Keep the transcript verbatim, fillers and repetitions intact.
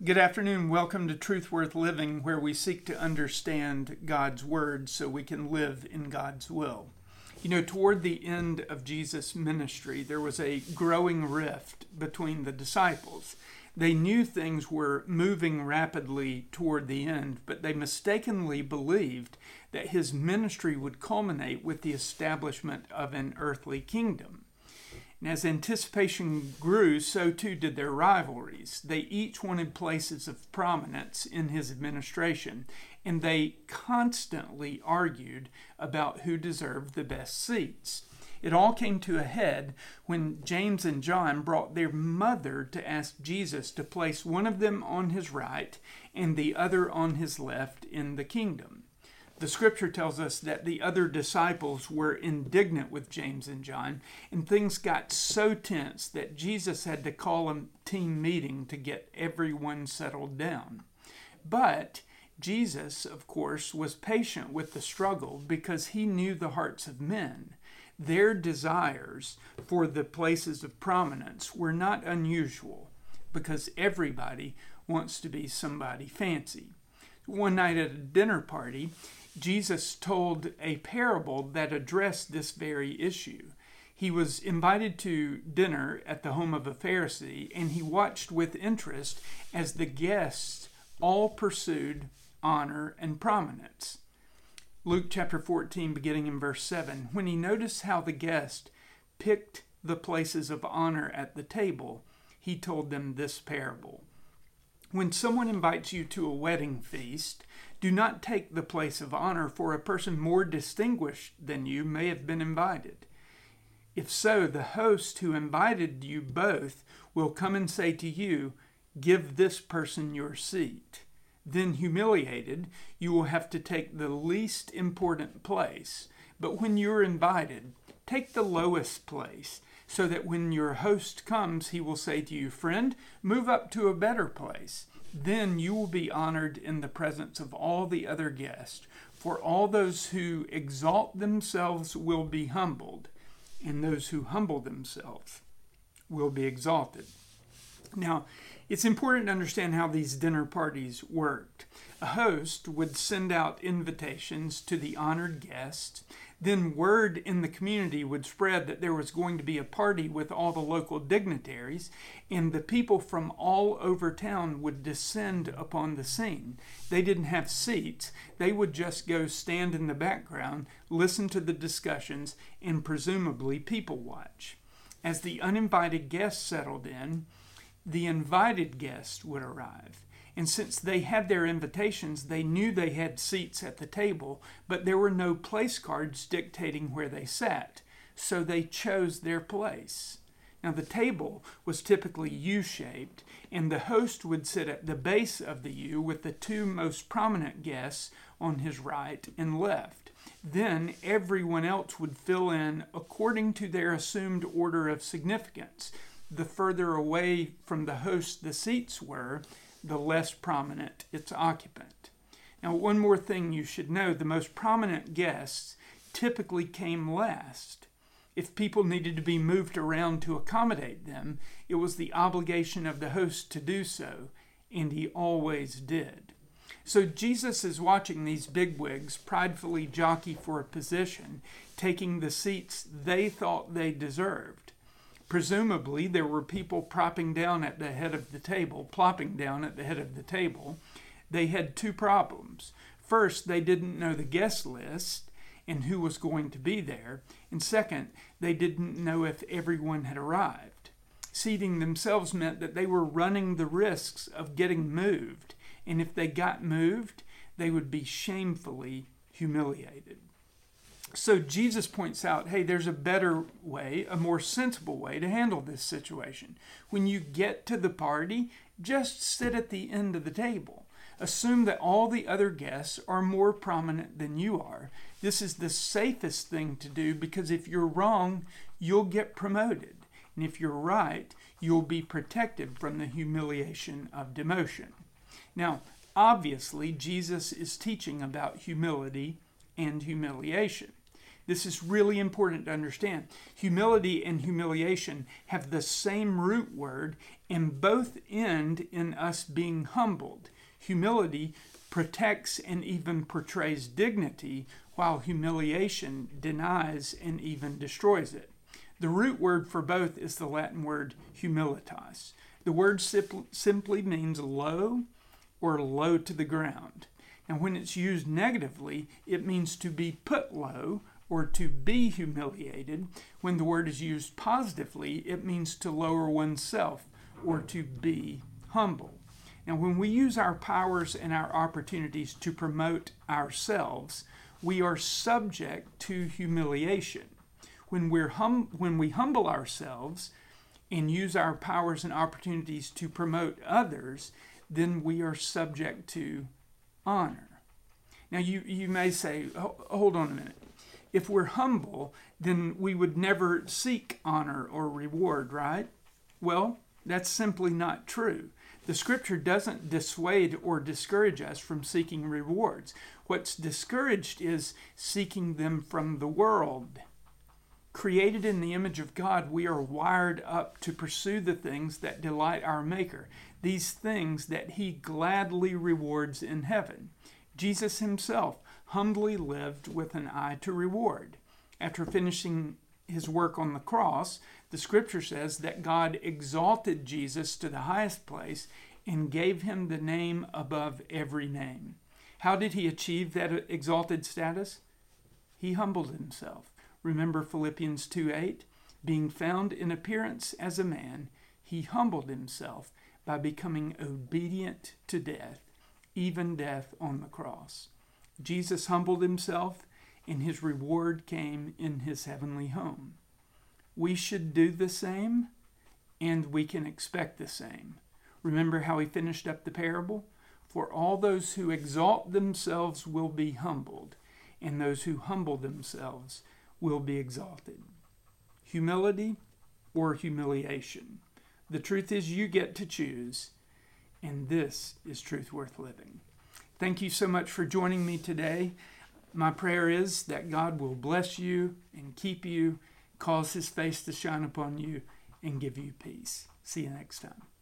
Good afternoon. Welcome to Truth Worth Living, where we seek to understand God's Word so we can live in God's will. You know, toward the end of Jesus' ministry, there was a growing rift between the disciples. They knew things were moving rapidly toward the end, but they mistakenly believed that his ministry would culminate with the establishment of an earthly kingdom. And as anticipation grew, so too did their rivalries. They each wanted places of prominence in his administration, and they constantly argued about who deserved the best seats. It all came to a head when James and John brought their mother to ask Jesus to place one of them on his right and the other on his left in the kingdom. The scripture tells us that the other disciples were indignant with James and John, and things got so tense that Jesus had to call a team meeting to get everyone settled down. But Jesus, of course, was patient with the struggle because he knew the hearts of men. Their desires for the places of prominence were not unusual because everybody wants to be somebody fancy. One night at a dinner party, Jesus told a parable that addressed this very issue. He was invited to dinner at the home of a Pharisee, and he watched with interest as the guests all pursued honor and prominence. Luke chapter fourteen, beginning in verse seven, when he noticed how the guests picked the places of honor at the table, he told them this parable. When someone invites you to a wedding feast, do not take the place of honor, for a person more distinguished than you may have been invited. If so, the host who invited you both will come and say to you, "Give this person your seat." Then, humiliated, you will have to take the least important place. But when you're invited, take the lowest place, so that when your host comes, he will say to you, "Friend, move up to a better place." Then you will be honored in the presence of all the other guests. For all those who exalt themselves will be humbled, and those who humble themselves will be exalted. Now, it's important to understand how these dinner parties worked. A host would send out invitations to the honored guests. Then word in the community would spread that there was going to be a party with all the local dignitaries, and the people from all over town would descend upon the scene. They didn't have seats. They would just go stand in the background, listen to the discussions, and presumably people watch. As the uninvited guests settled in, the invited guests would arrive. And since they had their invitations, they knew they had seats at the table, but there were no place cards dictating where they sat, so they chose their place. Now, the table was typically U-shaped, and the host would sit at the base of the U with the two most prominent guests on his right and left. Then everyone else would fill in according to their assumed order of significance. The further away from the host the seats were, the less prominent its occupant. Now, one more thing you should know, the most prominent guests typically came last. If people needed to be moved around to accommodate them, it was the obligation of the host to do so, and he always did. So Jesus is watching these bigwigs pridefully jockey for a position, taking the seats they thought they deserved. Presumably, there were people propping down at the head of the table, plopping down at the head of the table. They had two problems. First, they didn't know the guest list and who was going to be there. And second, they didn't know if everyone had arrived. Seating themselves meant that they were running the risks of getting moved. And if they got moved, they would be shamefully humiliated. So Jesus points out, hey, there's a better way, a more sensible way to handle this situation. When you get to the party, just sit at the end of the table. Assume that all the other guests are more prominent than you are. This is the safest thing to do because if you're wrong, you'll get promoted. And if you're right, you'll be protected from the humiliation of demotion. Now, obviously, Jesus is teaching about humility and humiliation. This is really important to understand. Humility and humiliation have the same root word and both end in us being humbled. Humility protects and even portrays dignity, while humiliation denies and even destroys it. The root word for both is the Latin word humilitas. The word simply means low or low to the ground. And when it's used negatively, it means to be put low or to be humiliated. When the word is used positively, it means to lower oneself or to be humble. Now, when we use our powers and our opportunities to promote ourselves, we are subject to humiliation. When, we're hum- when we humble ourselves and use our powers and opportunities to promote others, then we are subject to honor. Now, you, you may say, hold on a minute. If we're humble, then we would never seek honor or reward, right? Well, that's simply not true. The scripture doesn't dissuade or discourage us from seeking rewards. What's discouraged is seeking them from the world. Created in the image of God, we are wired up to pursue the things that delight our Maker, these things that He gladly rewards in heaven. Jesus Himself humbly lived with an eye to reward. After finishing His work on the cross, the scripture says that God exalted Jesus to the highest place and gave Him the name above every name. How did He achieve that exalted status? He humbled Himself. Remember Philippians two eight? Being found in appearance as a man, He humbled Himself by becoming obedient to death, even death on the cross. Jesus humbled Himself, and His reward came in His heavenly home. We should do the same, and we can expect the same. Remember how He finished up the parable? For all those who exalt themselves will be humbled, and those who humble themselves will be exalted. Humility or humiliation. The truth is, you get to choose, and this is truth worth living. Thank you so much for joining me today. My prayer is that God will bless you and keep you, cause His face to shine upon you, and give you peace. See you next time.